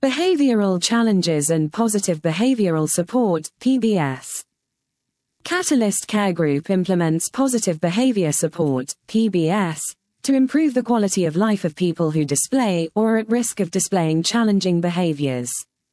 Behavioral challenges and positive behavioral support, PBS. Catalyst Care Group implements positive behavior support, PBS, to improve the quality of life of people who display or are at risk of displaying challenging behaviors.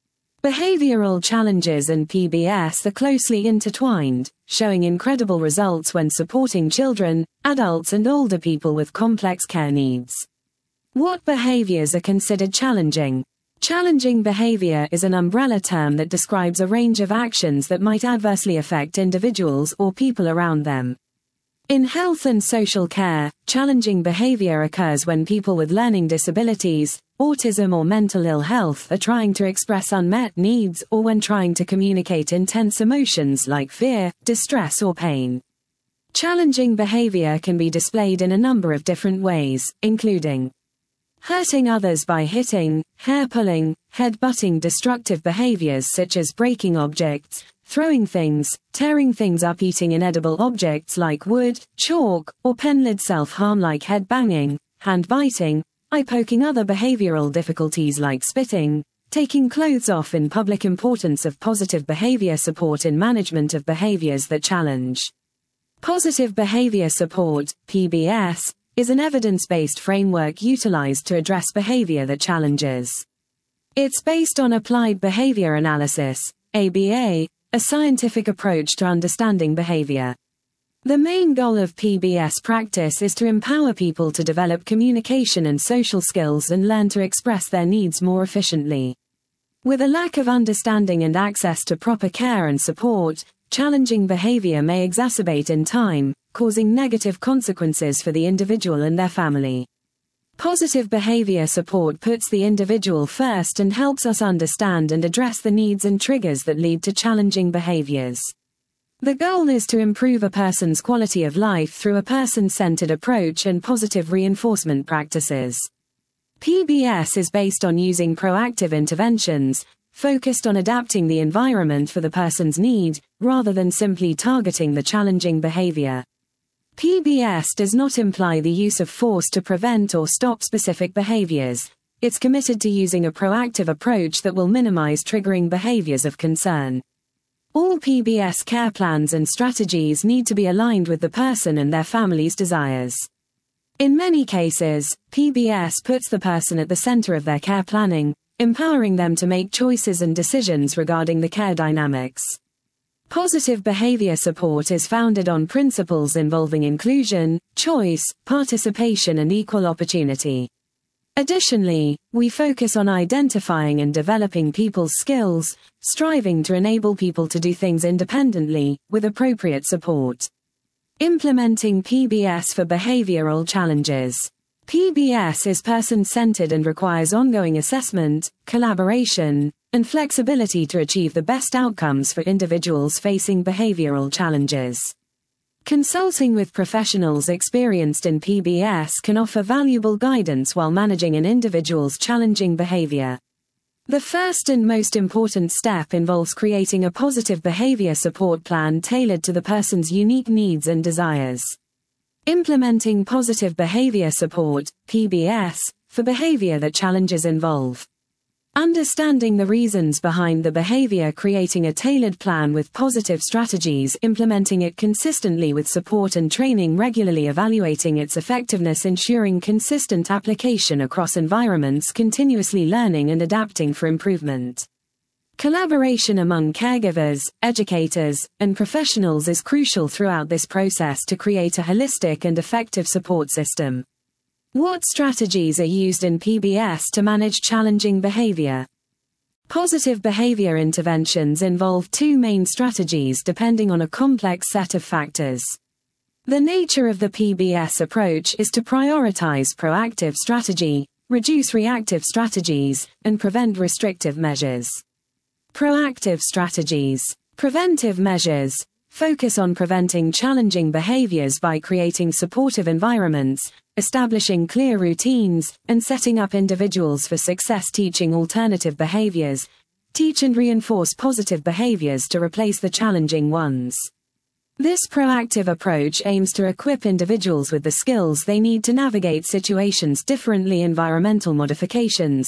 Behavioral challenges and PBS are closely intertwined, showing incredible results when supporting children, adults and older people with complex care needs. What behaviors are considered challenging? Challenging behavior is an umbrella term that describes a range of actions that might adversely affect individuals or people around them. In health and social care, challenging behavior occurs when people with learning disabilities, autism or mental ill health are trying to express unmet needs or when trying to communicate intense emotions like fear, distress or pain. Challenging behavior can be displayed in a number of different ways, including hurting others by hitting, hair-pulling, head-butting, destructive behaviors such as breaking objects, throwing things, tearing things up, eating inedible objects like wood, chalk, or pen-lid, self-harm like head-banging, hand-biting, eye-poking, other behavioral difficulties like spitting, taking clothes off in public. Importance of positive behavior support in management of behaviors that challenge. Positive behavior support, PBS, is an evidence-based framework utilized to address behavior that challenges. It's based on applied behavior analysis, ABA, a scientific approach to understanding behavior. The main goal of PBS practice is to empower people to develop communication and social skills and learn to express their needs more efficiently. With a lack of understanding and access to proper care and support, challenging behavior may exacerbate in time, causing negative consequences for the individual and their family. Positive behavior support puts the individual first and helps us understand and address the needs and triggers that lead to challenging behaviors. The goal is to improve a person's quality of life through a person-centered approach and positive reinforcement practices. PBS is based on using proactive interventions, focused on adapting the environment for the person's need, rather than simply targeting the challenging behavior. PBS does not imply the use of force to prevent or stop specific behaviors. It's committed to using a proactive approach that will minimize triggering behaviors of concern. All PBS care plans and strategies need to be aligned with the person and their family's desires. In many cases, PBS puts the person at the center of their care planning, empowering them to make choices and decisions regarding the care dynamics. Positive behavior support is founded on principles involving inclusion, choice, participation and equal opportunity. Additionally, we focus on identifying and developing people's skills, striving to enable people to do things independently, with appropriate support. Implementing PBS for behavioral challenges. PBS is person-centered and requires ongoing assessment, collaboration, and flexibility to achieve the best outcomes for individuals facing behavioral challenges. Consulting with professionals experienced in PBS can offer valuable guidance while managing an individual's challenging behavior. The first and most important step involves creating a positive behavior support plan tailored to the person's unique needs and desires. Implementing positive behavior support, PBS, for behavior that challenges involve understanding the reasons behind the behavior, creating a tailored plan with positive strategies, implementing it consistently with support and training regularly, evaluating its effectiveness, ensuring consistent application across environments, continuously learning and adapting for improvement. Collaboration among caregivers, educators, and professionals is crucial throughout this process to create a holistic and effective support system. What strategies are used in PBS to manage challenging behavior? Positive behavior interventions involve two main strategies depending on a complex set of factors. The nature of the PBS approach is to prioritize proactive strategy, reduce reactive strategies, and prevent restrictive measures. Proactive strategies. Preventive measures focus on preventing challenging behaviors by creating supportive environments, establishing clear routines, and setting up individuals for success. Teaching alternative behaviors. Teach and reinforce positive behaviors to replace the challenging ones. This proactive approach aims to equip individuals with the skills they need to navigate situations differently. Environmental modifications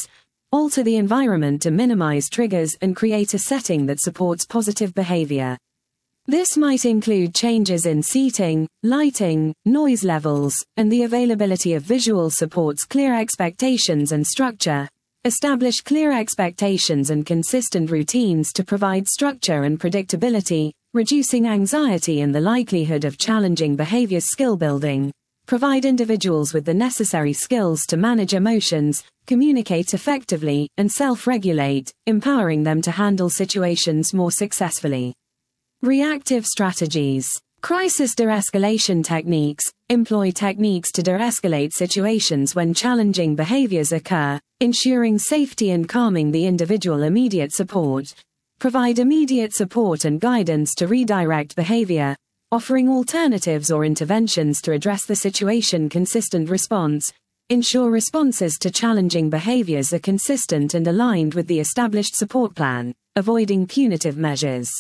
alter the environment to minimize triggers and create a setting that supports positive behavior. This might include changes in seating, lighting, noise levels, and the availability of visual supports. Clear expectations and structure. Establish clear expectations and consistent routines to provide structure and predictability, reducing anxiety and the likelihood of challenging behaviors. Skill building. Provide individuals with the necessary skills to manage emotions, communicate effectively, and self-regulate, empowering them to handle situations more successfully. Reactive strategies. Crisis de-escalation techniques. Employ techniques to de-escalate situations when challenging behaviors occur, ensuring safety and calming the individual. Immediate support. Provide immediate support and guidance to redirect behavior, offering alternatives or interventions to address the situation. Consistent response. Ensure responses to challenging behaviors are consistent and aligned with the established support plan, avoiding punitive measures.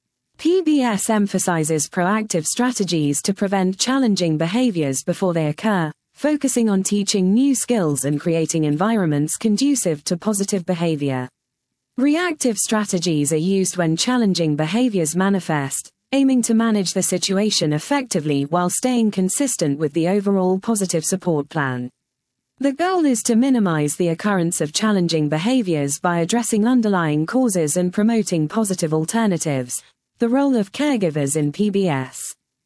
PBS emphasizes proactive strategies to prevent challenging behaviors before they occur, focusing on teaching new skills and creating environments conducive to positive behavior. Reactive strategies are used when challenging behaviors manifest, aiming to manage the situation effectively while staying consistent with the overall positive support plan. The goal is to minimize the occurrence of challenging behaviors by addressing underlying causes and promoting positive alternatives. The role of caregivers in PBS.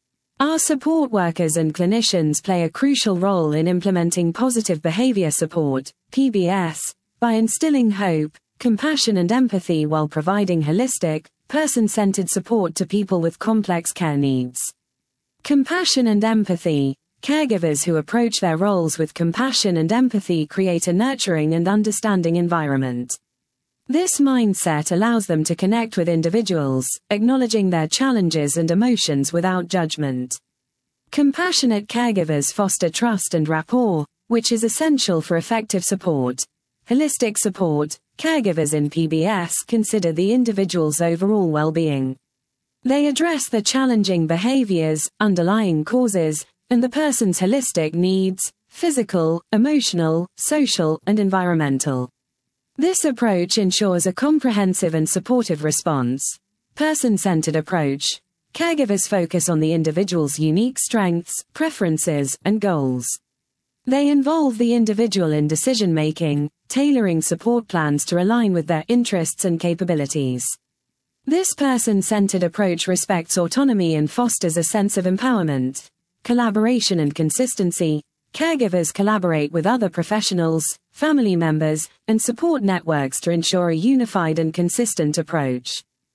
Our support workers and clinicians play a crucial role in implementing positive behavior support, PBS, by instilling hope, compassion and empathy while providing holistic, person-centered support to people with complex care needs. Compassion and empathy. Caregivers who approach their roles with compassion and empathy create a nurturing and understanding environment. This mindset allows them to connect with individuals, acknowledging their challenges and emotions without judgment. Compassionate caregivers foster trust and rapport, which is essential for effective support. Holistic support. Caregivers in PBS consider the individual's overall well-being. They address the challenging behaviors, underlying causes, and the person's holistic needs, physical, emotional, social, and environmental. This approach ensures a comprehensive and supportive response. Person-centered approach. Caregivers focus on the individual's unique strengths, preferences, and goals. They involve the individual in decision-making, tailoring support plans to align with their interests and capabilities. This person-centered approach respects autonomy and fosters a sense of empowerment. Collaboration and consistency. Caregivers collaborate with other professionals, family members, and support networks to ensure a unified and consistent approach.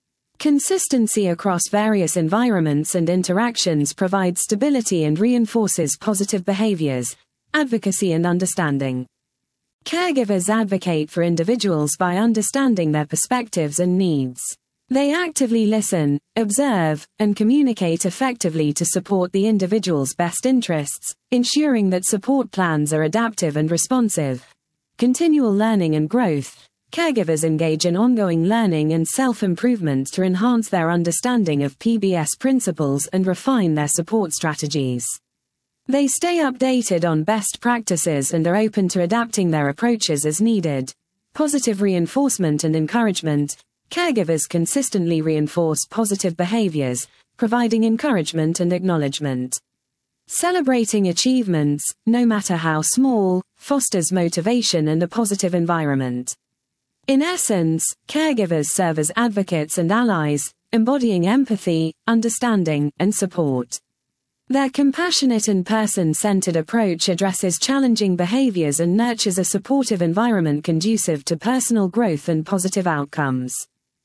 Consistency across various environments and interactions provides stability and reinforces positive behaviors, advocacy and understanding. Caregivers advocate for individuals by understanding their perspectives and needs. They actively listen, observe, and communicate effectively to support the individual's best interests, ensuring that support plans are adaptive and responsive. Continual learning and growth. Caregivers engage in ongoing learning and self-improvement to enhance their understanding of PBS principles and refine their support strategies. They stay updated on best practices and are open to adapting their approaches as needed. Positive reinforcement and encouragement. Caregivers consistently reinforce positive behaviors, providing encouragement and acknowledgement. Celebrating achievements, no matter how small, fosters motivation and a positive environment. In essence, caregivers serve as advocates and allies, embodying empathy, understanding, and support. Their compassionate and person-centered approach addresses challenging behaviors and nurtures a supportive environment conducive to personal growth and positive outcomes.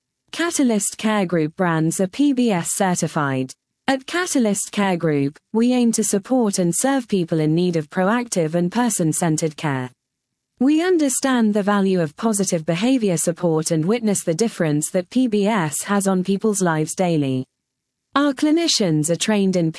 Catalyst Care Group brands are PBS certified. At Catalyst Care Group, we aim to support and serve people in need of proactive and person-centered care. We understand the value of positive behavior support and witness the difference that PBS has on people's lives daily. Our clinicians are trained in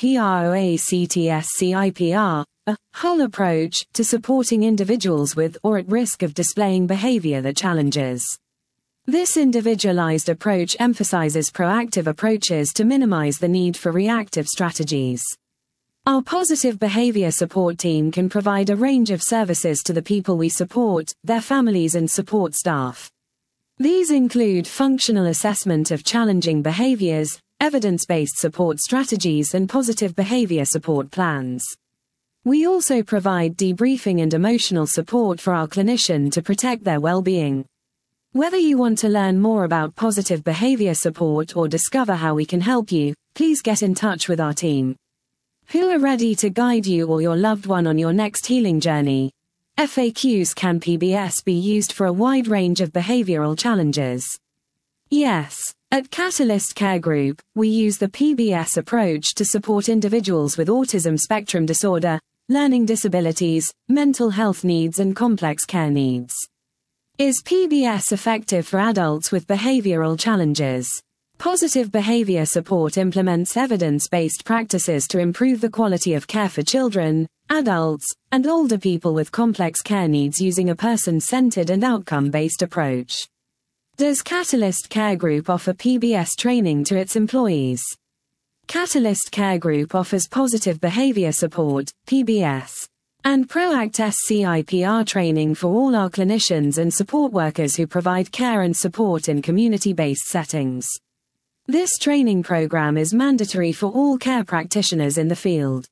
PROACTSCIPR, a whole approach to supporting individuals with or at risk of displaying behavior that challenges. This individualized approach emphasizes proactive approaches to minimize the need for reactive strategies. Our positive behavior support team can provide a range of services to the people we support, their families and support staff. These include functional assessment of challenging behaviors, evidence-based support strategies and positive behavior support plans. We also provide debriefing and emotional support for our clinician to protect their well-being. Whether you want to learn more about positive behavior support or discover how we can help you, please get in touch with our team, who are ready to guide you or your loved one on your next healing journey. FAQs. Can PBS be used for a wide range of behavioral challenges? Yes. At Catalyst Care Group, we use the PBS approach to support individuals with autism spectrum disorder, learning disabilities, mental health needs and complex care needs. Is PBS effective for adults with behavioral challenges? Positive behavior support implements evidence-based practices to improve the quality of care for children, adults, and older people with complex care needs using a person-centered and outcome-based approach. Does Catalyst Care Group offer PBS training to its employees? Catalyst Care Group offers positive behavior support, PBS, and ProAct SCIPR training for all our clinicians and support workers who provide care and support in community-based settings. This training program is mandatory for all care practitioners in the field.